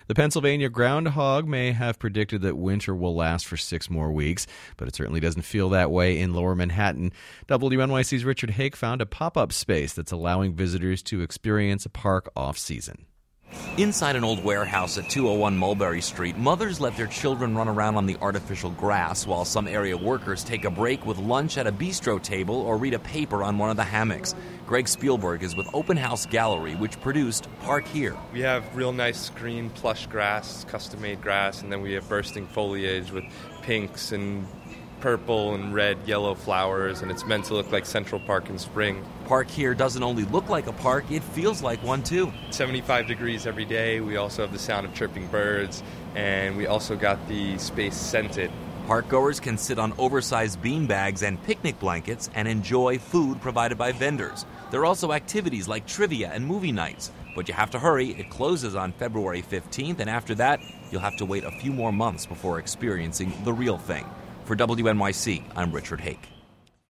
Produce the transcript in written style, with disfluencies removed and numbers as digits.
The Pennsylvania groundhog may have predicted that winter will last for 6 more weeks, but it certainly doesn't feel that way in Lower Manhattan. WNYC's Richard Hake found a pop-up space that's allowing visitors to experience a park off-season. Inside an old warehouse at 201 Mulberry Street, mothers let their children run around on the artificial grass while some area workers take a break with lunch at a bistro table or read a paper on one of the hammocks. Greg Spielberg is with Open House Gallery, which produced Park Here. We have real nice green plush grass, custom-made grass, and then we have bursting foliage with pinks and purple and red, yellow flowers, and it's meant to look like Central Park in spring. Park Here doesn't only look like a park, it feels like one too. 75 degrees every day. We also have the sound of chirping birds, and we also got the space scented. Parkgoers can sit on oversized beanbags and picnic blankets and enjoy food provided by vendors. There are also activities like trivia and movie nights. But you have to hurry. It closes on February 15th, and after that, you'll have to wait a few more months before experiencing the real thing. For WNYC, I'm Richard Hake.